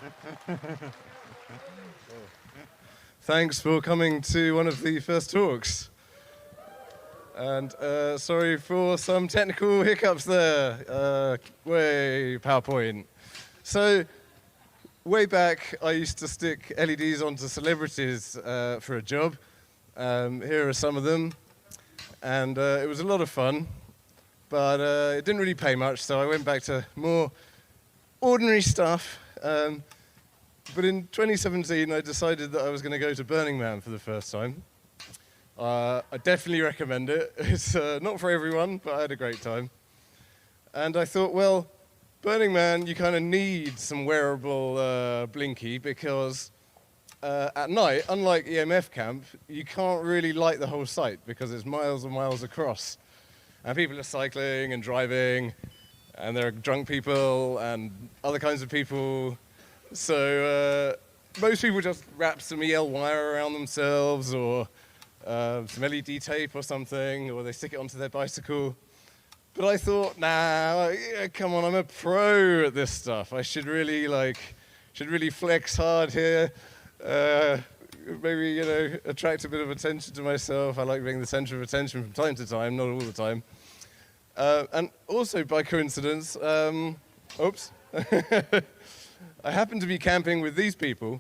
Thanks for coming to one of the first talks. And sorry for some technical hiccups there. Way PowerPoint. So, way back, I used to stick LEDs onto celebrities for a job. Here are some of them. And it was a lot of fun. But it didn't really pay much, so I went back to more ordinary stuff. But in 2017, I decided that I was going to go to Burning Man for the first time. I definitely recommend it. It's not for everyone, but I had a great time. And I thought, well, Burning Man, you kind of need some wearable blinky because at night, unlike EMF camp, you can't really light the whole site because it's miles and miles across. And people are cycling and driving, and there are drunk people and other kinds of people. So most people just wrap some EL wire around themselves or some LED tape or something, or they stick it onto their bicycle. But I thought, nah, come on, I'm a pro at this stuff. I should really flex hard here. Maybe, attract a bit of attention to myself. I like being the center of attention from time to time, not all the time. And also, by coincidence, oops, I happened to be camping with these people.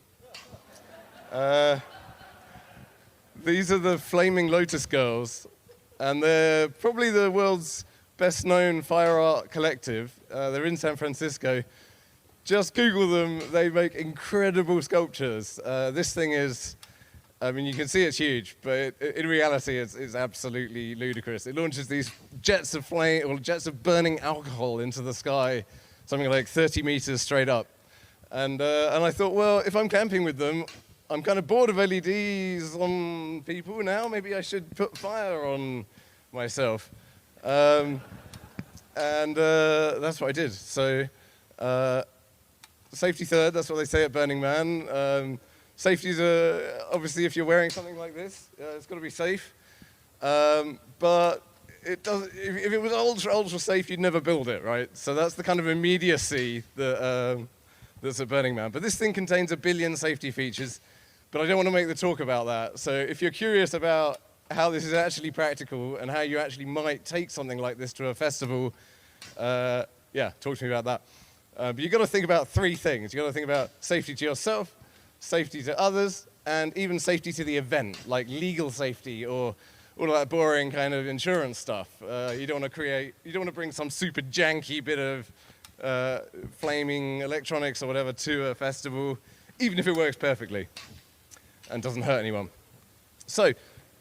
These are the Flaming Lotus Girls, and they're probably the world's best-known fire art collective. They're in San Francisco. Just Google them. They make incredible sculptures. This thing is, you can see it's huge, but in reality, it's absolutely ludicrous. It launches these jets of flame, or jets of burning alcohol into the sky, something like 30 meters straight up. And I thought, well, if I'm camping with them, I'm kind of bored of LEDs on people now. Maybe I should put fire on myself. And that's what I did. So safety third, that's what they say at Burning Man. Safety is, obviously, if you're wearing something like this, it's got to be safe. But it does, if it was ultra safe, you'd never build it, right? So that's the kind of immediacy that, that's at Burning Man. But this thing contains 1 billion safety features, but I don't want to make the talk about that. So if you're curious about how this is actually practical and how you actually might take something like this to a festival, talk to me about that. But you've got to think about 3 things. You've got to think about safety to yourself, safety to others, and even safety to the event, like legal safety or all of that boring kind of insurance stuff. You don't want to bring some super janky bit of flaming electronics or whatever to a festival, even if it works perfectly and doesn't hurt anyone. So,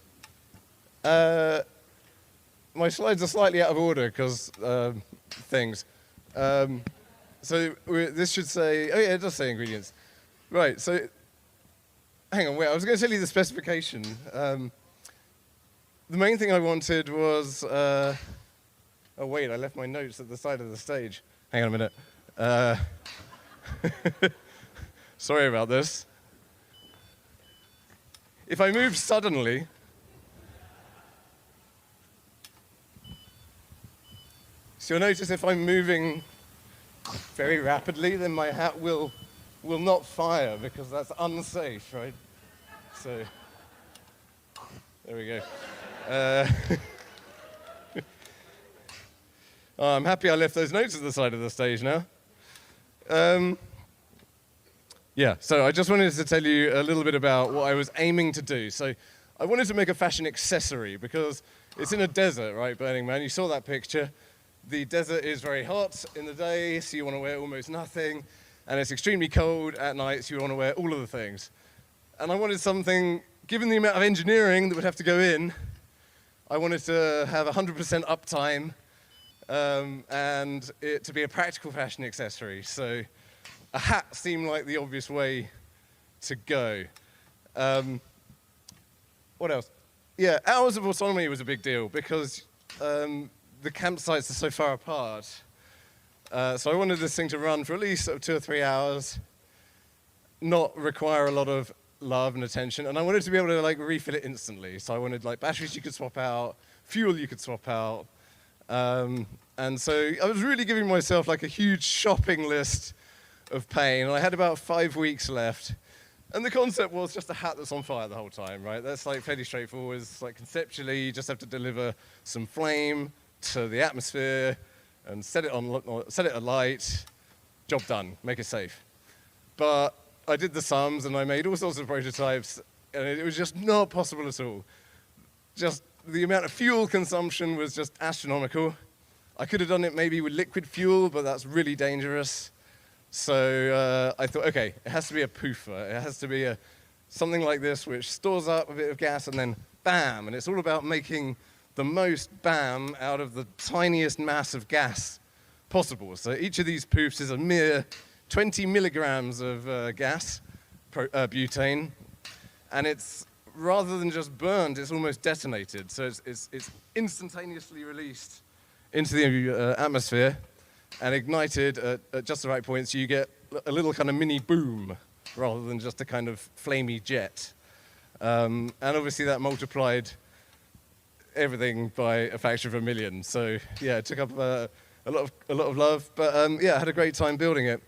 my slides are slightly out of order because things. So this should say, oh yeah, it does say ingredients. Right, so, hang on, wait, I was going to tell you the specification. The main thing I wanted was, oh wait, I left my notes at the side of the stage. Hang on a minute. Sorry about this. If I move suddenly, so you'll notice if I'm moving very rapidly, then my hat will not fire because that's unsafe, right? So, there we go. I'm happy I left those notes at the side of the stage now. So I just wanted to tell you a little bit about what I was aiming to do. So I wanted to make a fashion accessory because it's in a desert, right, Burning Man? You saw that picture. The desert is very hot in the day, so you want to wear almost nothing. And it's extremely cold at night, so you want to wear all of the things. And I wanted something, given the amount of engineering that would have to go in, I wanted to have 100% uptime and it to be a practical fashion accessory. So a hat seemed like the obvious way to go. What else? Yeah, hours of autonomy was a big deal because the campsites are so far apart. So I wanted this thing to run for at least 2 or 3 hours, not require a lot of love and attention, and I wanted to be able to refill it instantly. So I wanted batteries you could swap out, fuel you could swap out, and so I was really giving myself a huge shopping list of pain, and I had about 5 weeks left. And the concept was just a hat that's on fire the whole time, right? That's like fairly straightforward. It's like conceptually, you just have to deliver some flame to the atmosphere and set it alight. Job done, make it safe. But I did the sums and I made all sorts of prototypes, and it was just not possible at all. Just the amount of fuel consumption was just astronomical. I could have done it maybe with liquid fuel, but that's really dangerous. So I thought, okay, it has to be a poofer. It has to be something like this, which stores up a bit of gas and then bam. And it's all about making the most bam out of the tiniest mass of gas possible. So each of these poofs is a mere 20 milligrams of gas, butane. And it's, rather than just burned, it's almost detonated. So it's instantaneously released into the atmosphere and ignited at just the right point, so you get a little kind of mini boom rather than just a kind of flamey jet. And obviously that multiplied everything by a factor of 1,000,000. So yeah, it took up a lot of love, but yeah, I had a great time building it.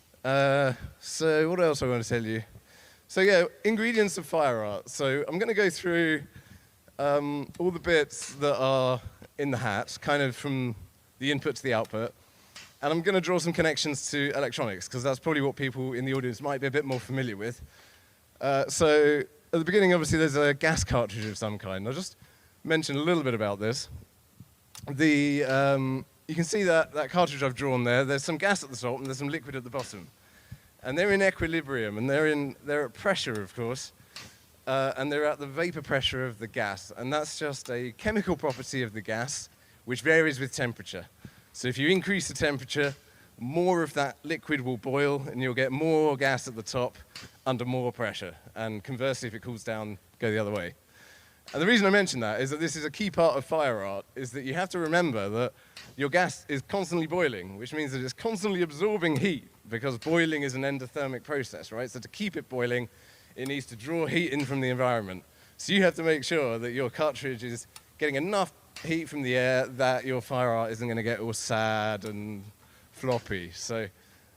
So what else I want to tell you? So yeah, ingredients of fire art. So I'm going to go through all the bits that are in the hat, kind of from the input to the output. And I'm going to draw some connections to electronics, because that's probably what people in the audience might be a bit more familiar with. So at the beginning, obviously, there's a gas cartridge of some kind. I'll just mention a little bit about this. You can see that cartridge I've drawn there. There's some gas at the top, and there's some liquid at the bottom. And they're in equilibrium, and they're at pressure, of course. And they're at the vapor pressure of the gas. And that's just a chemical property of the gas, which varies with temperature. So if you increase the temperature, more of that liquid will boil, and you'll get more gas at the top under more pressure. And conversely, if it cools down, go the other way. And the reason I mention that is that this is a key part of fire art, is that you have to remember that your gas is constantly boiling, which means that it's constantly absorbing heat, because boiling is an endothermic process, right? So to keep it boiling, it needs to draw heat in from the environment. So you have to make sure that your cartridge is getting enough heat from the air that your fire art isn't going to get all sad and floppy. So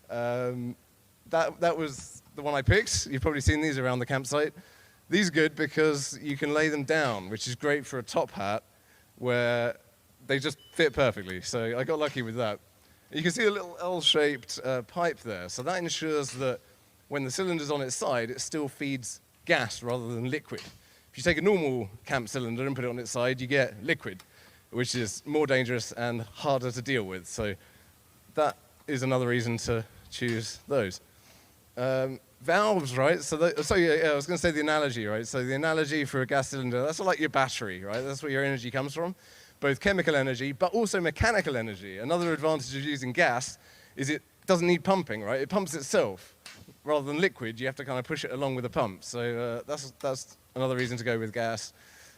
that was the one I picked. You've probably seen these around the campsite. These are good because you can lay them down, which is great for a top hat where they just fit perfectly. So I got lucky with that. You can see a little L-shaped pipe there. So that ensures that when the cylinder's on its side, it still feeds gas rather than liquid. If you take a normal camp cylinder and put it on its side, you get liquid, which is more dangerous and harder to deal with. So that is another reason to choose those. Valves, right? So yeah, I was going to say the analogy, right? So the analogy for a gas cylinder, that's like your battery, right? That's where your energy comes from, both chemical energy, but also mechanical energy. Another advantage of using gas is it doesn't need pumping, right? It pumps itself. Rather than liquid, you have to kind of push it along with a pump. So that's another reason to go with gas.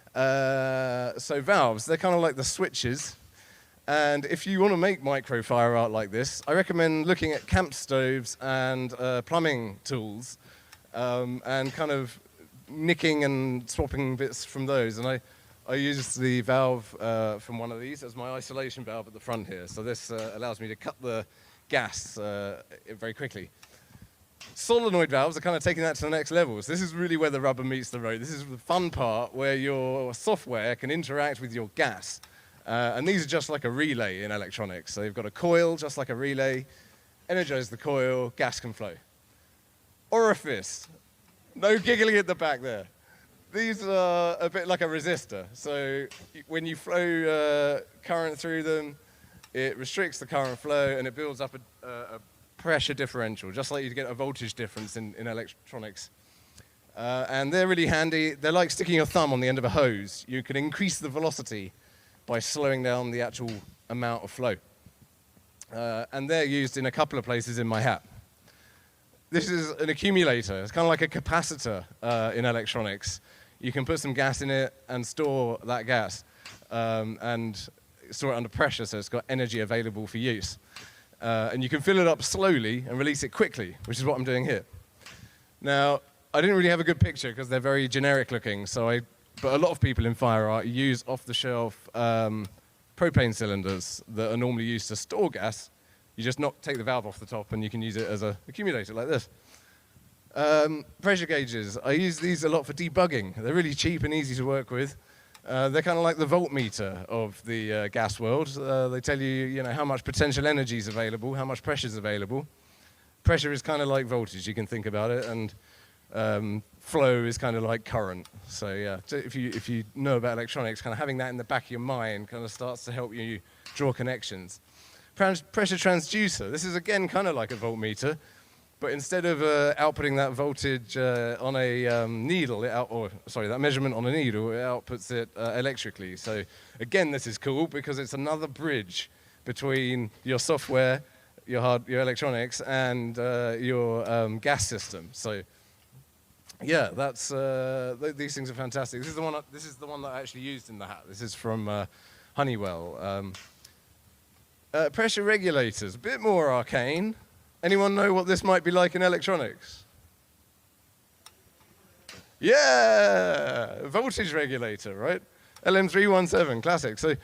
So valves, they're kind of like the switches. And if you want to make micro fire art like this, I recommend looking at camp stoves and plumbing tools and kind of nicking and swapping bits from those. And I used the valve from one of these as my isolation valve at the front here. So this allows me to cut the gas very quickly. Solenoid valves are kind of taking that to the next level. So this is really where the rubber meets the road. This is the fun part where your software can interact with your gas. And these are just like a relay in electronics. So you've got a coil, just like a relay. Energize the coil, gas can flow. Orifice. No giggling at the back there. These are a bit like a resistor. So when you flow current through them, it restricts the current flow and it builds up a pressure differential, just like you get a voltage difference in electronics. And they're really handy. They're like sticking your thumb on the end of a hose. You can increase the velocity by slowing down the actual amount of flow. And they're used in a couple of places in my hat. This is an accumulator. It's kind of like a capacitor in electronics. You can put some gas in it and store that gas and store it under pressure so it's got energy available for use. And you can fill it up slowly and release it quickly, which is what I'm doing here. Now, I didn't really have a good picture because they're very generic looking, but a lot of people in fire art use off-the-shelf propane cylinders that are normally used to store gas, You just take the valve off the top and you can use it as an accumulator like this. Pressure gauges. I use these a lot for debugging. They're really cheap and easy to work with. They're kind of like the voltmeter of the gas world. They tell you, how much potential energy is available, how much pressure is available. Pressure is kind of like voltage, you can think about it, and flow is kind of like current. So yeah, if you know about electronics, kind of having that in the back of your mind kind of starts to help you draw connections. Pressure transducer. This is again kind of like a voltmeter, but instead of outputting that voltage on a needle, that measurement on a needle, it outputs it electrically. So again, this is cool because it's another bridge between your software, your electronics, and your gas system. So yeah, that's these things are fantastic. This is the one that I actually used in the hat. This is from Honeywell. Pressure regulators, a bit more arcane. Anyone know what this might be like in electronics? Yeah, voltage regulator, right? LM317, classic. So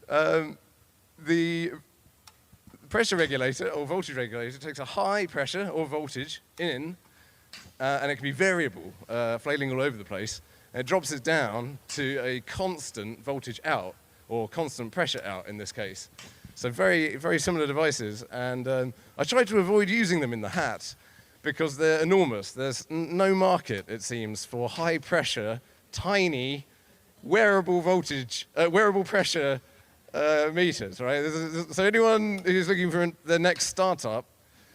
the pressure regulator or voltage regulator takes a high pressure or voltage in, and it can be variable, flailing all over the place, and it drops it down to a constant voltage out, or constant pressure out in this case. So very, very similar devices, and I tried to avoid using them in the hat because they're enormous. There's no market, it seems, for high pressure, tiny, wearable voltage, wearable pressure meters, right? So anyone who's looking for their next startup,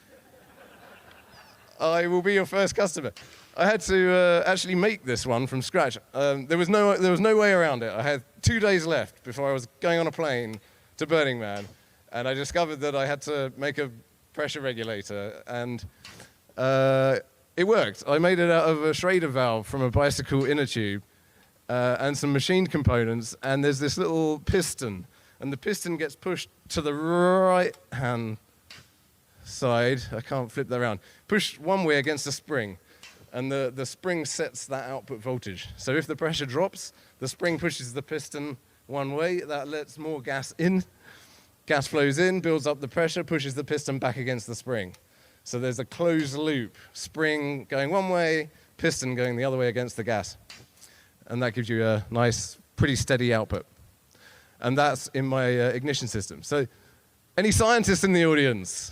I will be your first customer. I had to actually make this one from scratch. There was no way around it. I had 2 days left before I was going on a plane to Burning Man, and I discovered that I had to make a pressure regulator, and it worked. I made it out of a Schrader valve from a bicycle inner tube and some machined components, and there's this little piston, and the piston gets pushed to the right-hand side. I can't flip that around. Pushed one way against the spring, and the spring sets that output voltage. So if the pressure drops, the spring pushes the piston one way, that lets more gas in. Gas flows in, builds up the pressure, pushes the piston back against the spring. So there's a closed loop, spring going one way, piston going the other way against the gas. And that gives you a nice, pretty steady output. And that's in my ignition system. So any scientists in the audience?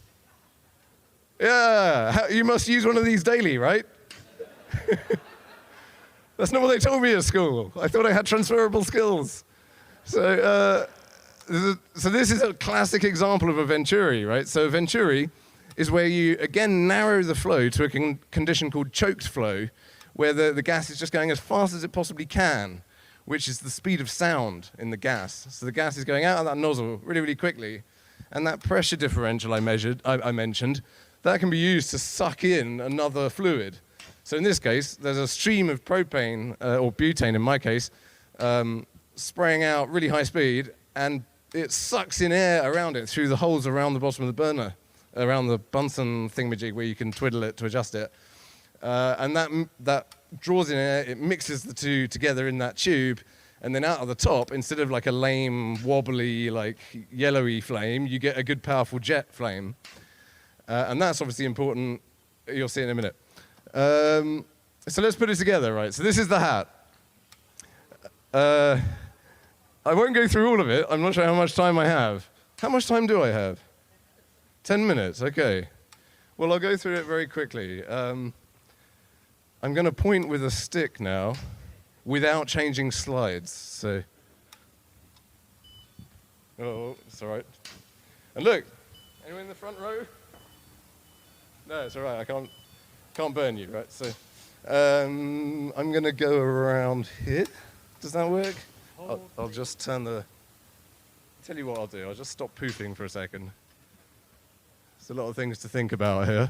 Yeah, you must use one of these daily, right? That's not what they told me at school. I thought I had transferable skills. So this is a classic example of a venturi, right? So a venturi is where you, again, narrow the flow to a condition called choked flow, where the gas is just going as fast as it possibly can, which is the speed of sound in the gas. So the gas is going out of that nozzle really, really quickly, and that pressure differential I mentioned, that can be used to suck in another fluid. So in this case, there's a stream of propane, or butane in my case, spraying out really high speed, and it sucks in air around it through the holes around the bottom of the burner, around the Bunsen thingamajig where you can twiddle it to adjust it. And that draws in air, it mixes the two together in that tube, and then out of the top, instead of like a lame, wobbly, like yellowy flame, you get a good, powerful jet flame. And that's obviously important. You'll see in a minute. So let's put it together, right? So this is the hat. I won't go through all of it. I'm not sure how much time I have. How much time do I have? 10 minutes, okay. Well, I'll go through it very quickly. I'm going to point with a stick now without changing slides. So, oh, it's all right. And look, anyone in the front row? No, it's all right. I can't burn you, right? So I'm going to go around here. Does that work? I'll just turn the... Tell you what I'll do. I'll just stop poofing for a second. There's a lot of things to think about here.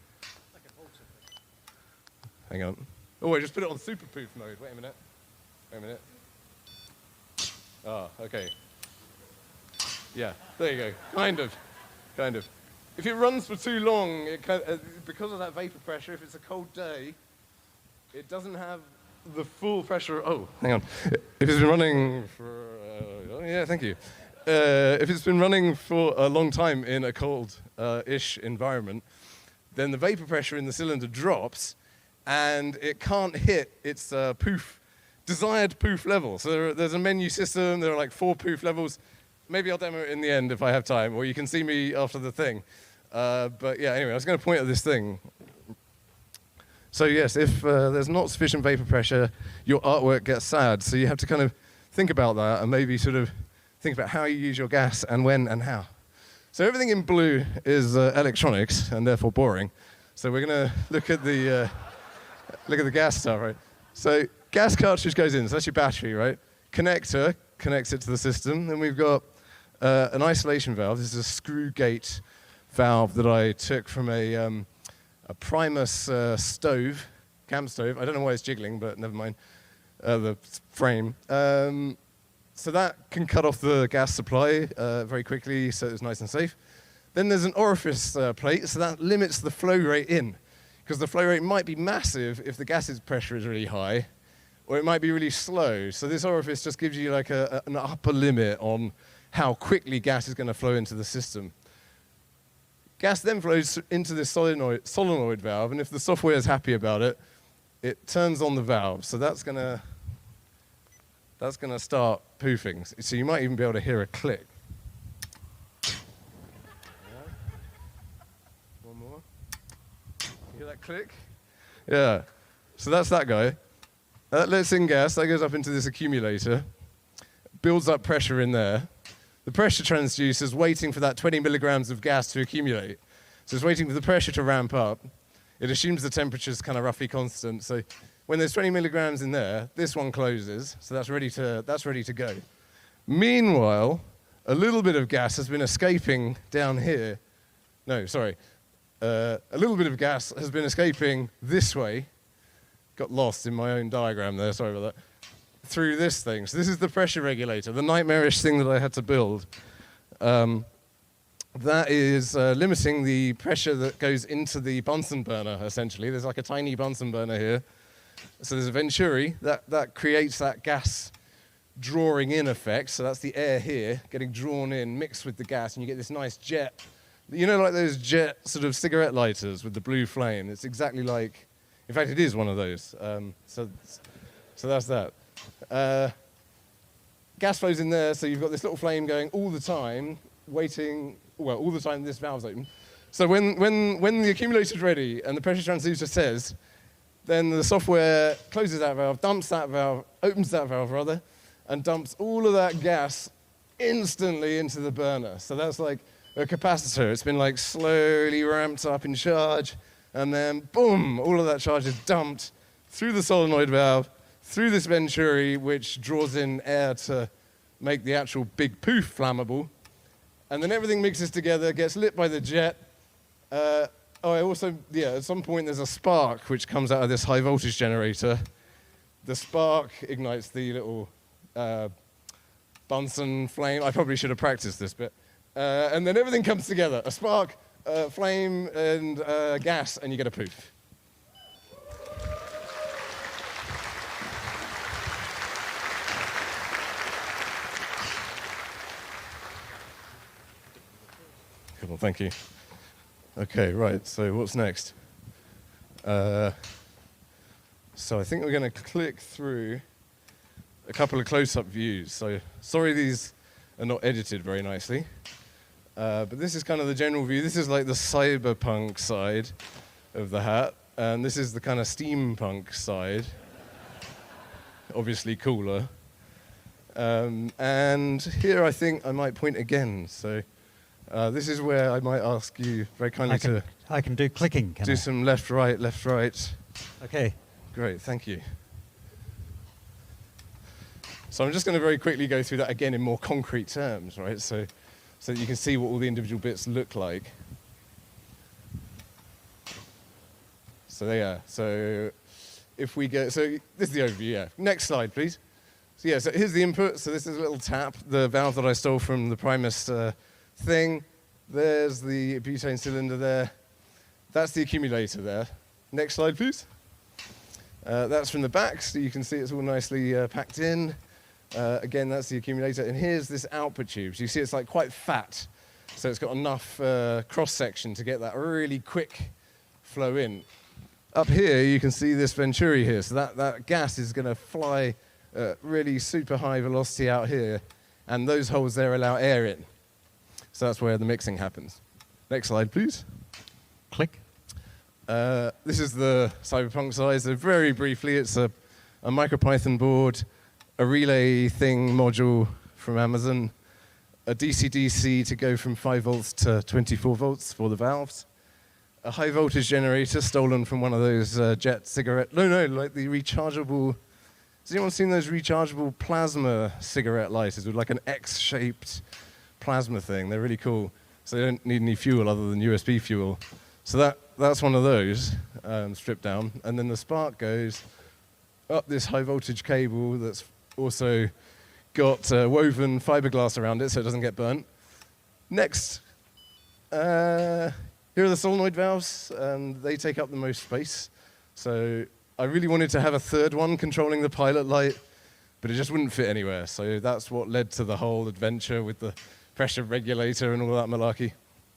Hang on. Oh, I just put it on super poof mode. Wait a minute. Ah, okay. Yeah, there you go. Kind of. If it runs for too long, because of that vapor pressure, if it's a cold day, it doesn't have the full pressure. Oh, hang on. If it's been running for, yeah, thank you. if it's been running for a long time in a cold-ish environment, then the vapor pressure in the cylinder drops, and it can't hit its desired poof level. So there's a menu system. There are like 4 poof levels. Maybe I'll demo it in the end if I have time, or you can see me after the thing. But yeah, anyway, I was going to point at this thing. So yes, if there's not sufficient vapor pressure, your artwork gets sad. So you have to kind of think about that and maybe sort of think about how you use your gas and when and how. So everything in blue is electronics and therefore boring. So we're going to look at the gas stuff, right? So gas cartridge goes in. So that's your battery, right? Connector connects it to the system. Then we've got an isolation valve. This is a screw gate valve that I took from a Primus stove, camp stove. I don't know why it's jiggling, but never mind. The frame. So that can cut off the gas supply very quickly, so it's nice and safe. Then there's an orifice plate, so that limits the flow rate in, because the flow rate might be massive if the gas's pressure is really high, or it might be really slow. So this orifice just gives you like an upper limit on how quickly gas is going to flow into the system. Gas then flows into this solenoid valve, and if the software is happy about it, it turns on the valve. So that's going to start poofing. So you might even be able to hear a click. One more. You hear that click? Yeah. So that's that guy. That lets in gas. That goes up into this accumulator. Builds up pressure in there. The pressure transducer is waiting for that 20 milligrams of gas to accumulate. So it's waiting for the pressure to ramp up. It assumes the temperature is kind of roughly constant. So when there's 20 milligrams in there, this one closes. So that's ready to go. Meanwhile, a little bit of gas has been escaping down here. No, sorry. A little bit of gas has been escaping this way. Got lost in my own diagram there, sorry about that. Through this thing. So this is the pressure regulator, the nightmarish thing that I had to build. That is limiting the pressure that goes into the Bunsen burner, essentially. There's like a tiny Bunsen burner here. So there's a Venturi that creates that gas drawing in effect. So that's the air here getting drawn in, mixed with the gas, and you get this nice jet. You know, like those jet sort of cigarette lighters with the blue flame. It's exactly like, in fact, it is one of those. So that's that. Gas flows in there, so you've got this little flame going all the time, waiting, well, all the time this valve's open. So when the accumulator's ready and the pressure transducer says, then the software closes that valve, opens that valve rather, and dumps all of that gas instantly into the burner. So that's like a capacitor. It's been like slowly ramped up in charge, and then boom, all of that charge is dumped through the solenoid valve, through this Venturi, which draws in air to make the actual big poof flammable. And then everything mixes together, gets lit by the jet. At some point there's a spark which comes out of this high voltage generator. The spark ignites the little Bunsen flame. I probably should have practiced this bit. And then everything comes together. A spark, flame, and gas, and you get a poof. Cool, thank you. Okay, right, so what's next? So I think we're going to click through a couple of close-up views. So sorry these are not edited very nicely. But this is kind of the general view. This is like the cyberpunk side of the hat. And this is the kind of steampunk side. Obviously cooler. And here I think I might point again. So this is where I might ask you very kindly I can do clicking. Do some left, right, left, right. Okay. Great, thank you. So I'm just going to very quickly go through that again in more concrete terms, right? So that you can see what all the individual bits look like. So there you are. So if we go, so this is the overview, yeah. Next slide, please. So yeah, so here's the input. So this is a little tap, the valve that I stole from the Primus thing. There's the butane cylinder there. That's the accumulator there. Next slide, please. That's from the back, so you can see it's all nicely packed in. Again, that's the accumulator. And here's this output tube. So you see it's like quite fat. So it's got enough cross-section to get that really quick flow in. Up here, you can see this venturi here. So that gas is going to fly really super high velocity out here. And those holes there allow air in. So that's where the mixing happens. Next slide, please. Click. This is the Cyberpunk size. So very briefly, it's a MicroPython board, a relay thing module from Amazon, a DC-DC to go from 5 volts to 24 volts for the valves, a high voltage generator stolen from one of those jet cigarette, like the rechargeable, has anyone seen those rechargeable plasma cigarette lighters with like an X-shaped plasma thing? They're really cool. So they don't need any fuel other than USB fuel. So that's one of those stripped down. And then the spark goes up this high voltage cable that's also got woven fiberglass around it so it doesn't get burnt. Next, here are the solenoid valves, and they take up the most space. So I really wanted to have a third one controlling the pilot light, but it just wouldn't fit anywhere. So that's what led to the whole adventure with the pressure regulator and all that malarkey.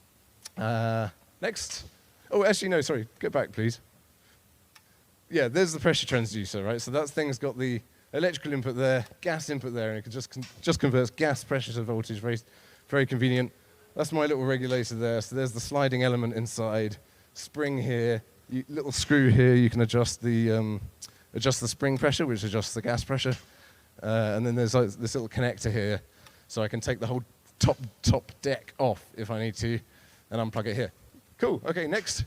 Next. Oh, actually, no, sorry. Go back, please. Yeah, there's the pressure transducer, right? So that thing's got the electrical input there, gas input there, and it just converts gas pressure to voltage. Very, very convenient. That's my little regulator there. So there's the sliding element inside. Spring here, little screw here. You can adjust the spring pressure, which adjusts the gas pressure. And then there's like this little connector here, so I can take the whole top deck off if I need to, and unplug it here. Cool. Okay, next.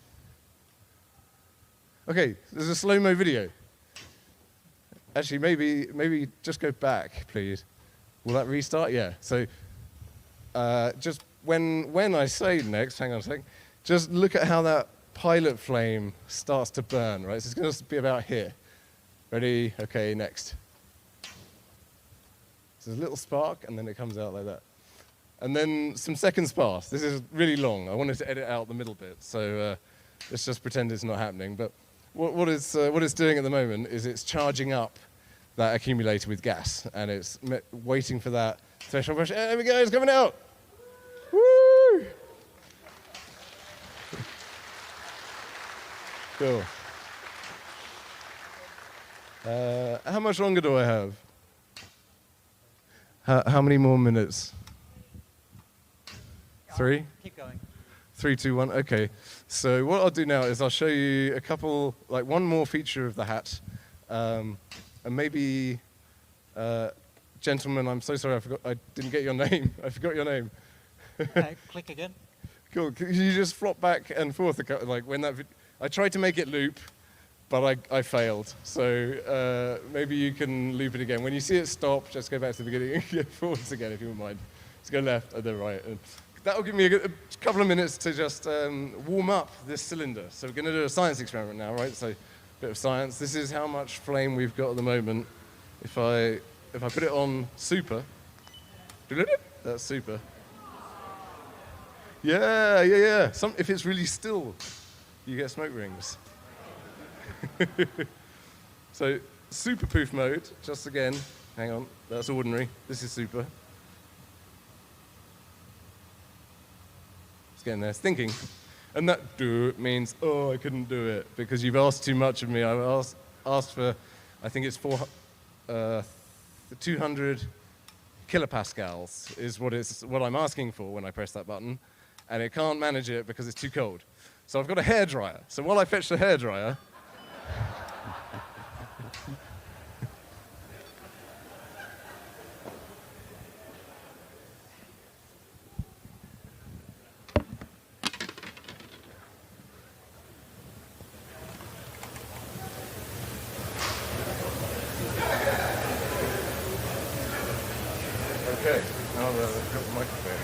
Okay, there's a slow-mo video. Actually, maybe just go back, please. Will that restart? Yeah. So just when I say next, hang on a sec, just look at how that pilot flame starts to burn, right? So it's going to be about here. Ready? Okay, next. So there's a little spark, and then it comes out like that. And then some seconds pass. This is really long. I wanted to edit out the middle bit, so let's just pretend it's not happening. But what it's doing at the moment is it's charging up that accumulator with gas, and it's waiting for that threshold pressure. There we go, it's coming out. Woo! Cool. How much longer do I have? How many more minutes? 3? Keep going. 3, 2, 1. Okay. So what I'll do now is I'll show you a couple, like one more feature of the hat, and maybe, gentlemen, I'm so sorry, I didn't get your name. I forgot your name. Click again. Cool. Could you just flop back and forth, like when that? I tried to make it loop, but I failed. So maybe you can loop it again. When you see it stop, just go back to the beginning and go forwards again, if you wouldn't mind. Just go left and then right. And that'll give me a couple of minutes to just warm up this cylinder. So we're going to do a science experiment now, right? So a bit of science. This is how much flame we've got at the moment. If I put it on super, that's super. Yeah. If it's really still, you get smoke rings. So super poof mode, just again, hang on, that's ordinary. This is super. It's getting there, it's thinking. And that do means, oh, I couldn't do it because you've asked too much of me. I asked for, I think it's 200 kilopascals is what I'm asking for when I press that button. And it can't manage it because it's too cold. So I've got a hairdryer. So while I fetch the hairdryer, okay, now I've got the microphone.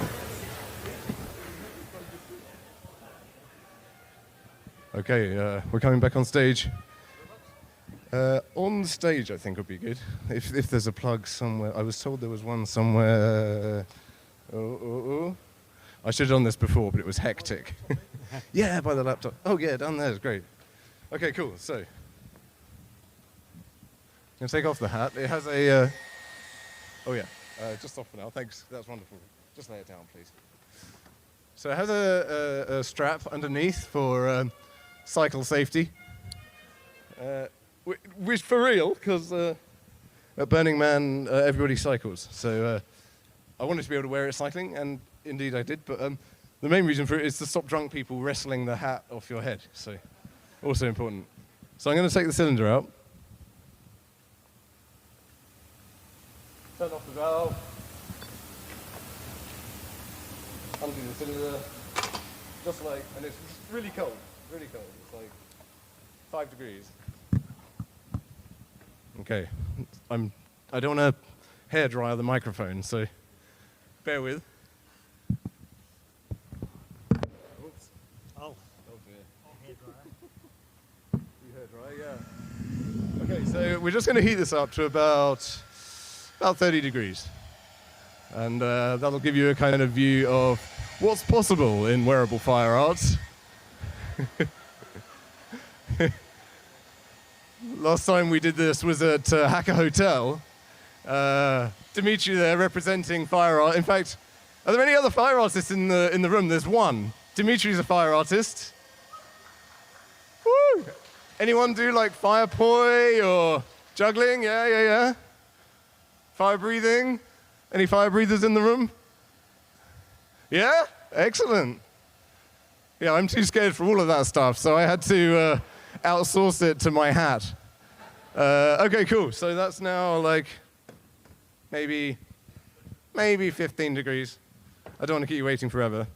Okay, we're coming back on stage. On the stage, I think would be good. If there's a plug somewhere. I was told there was one somewhere. I should have done this before, but it was hectic. Yeah, by the laptop. Oh, yeah, down there is great. Okay, cool. So, I'm going to take off the hat. It has a Oh yeah, just off for now. Thanks, that's wonderful. Just lay it down, please. So it has a strap underneath for cycle safety. Which for real, because at Burning Man, everybody cycles. So I wanted to be able to wear it cycling, and indeed I did. But the main reason for it is to stop drunk people wrestling the hat off your head. So also important. So I'm going to take the cylinder out. Turn off the valve. Undo the cylinder. Just like, and it's really cold. Really cold. It's like 5 degrees. Okay, I don't want to hairdryer the microphone, so bear with. Oops. Oh, dear. Hairdryer, yeah. Okay, so we're just going to heat this up to about 30 degrees. And that'll give you a kind of view of what's possible in wearable fire arts. Last time we did this was at Hacker Hotel. Dimitri there representing fire art. In fact, are there any other fire artists in the room? There's one. Dimitri's a fire artist. Woo! Anyone do like fire poi or juggling? Yeah. Fire breathing? Any fire breathers in the room? Yeah? Excellent. Yeah, I'm too scared for all of that stuff, so I had to outsource it to my hat. Okay, cool. So that's now like maybe 15 degrees. I don't want to keep you waiting forever.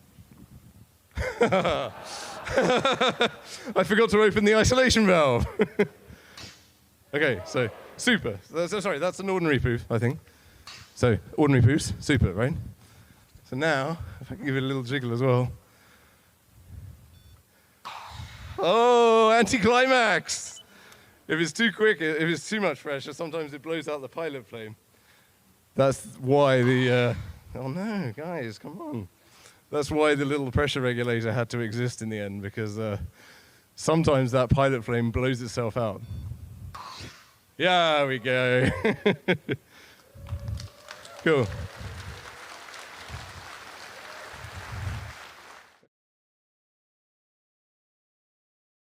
I forgot to open the isolation valve. Okay, so super. Sorry, that's an ordinary poof, I think. So ordinary poofs, super, right? So now, if I can give it a little jiggle as well. Oh, anticlimax! If it's too quick, if it's too much pressure, sometimes it blows out the pilot flame. That's why the, oh no, guys, come on. That's why the little pressure regulator had to exist in the end, because sometimes that pilot flame blows itself out. Yeah, there we go. Cool.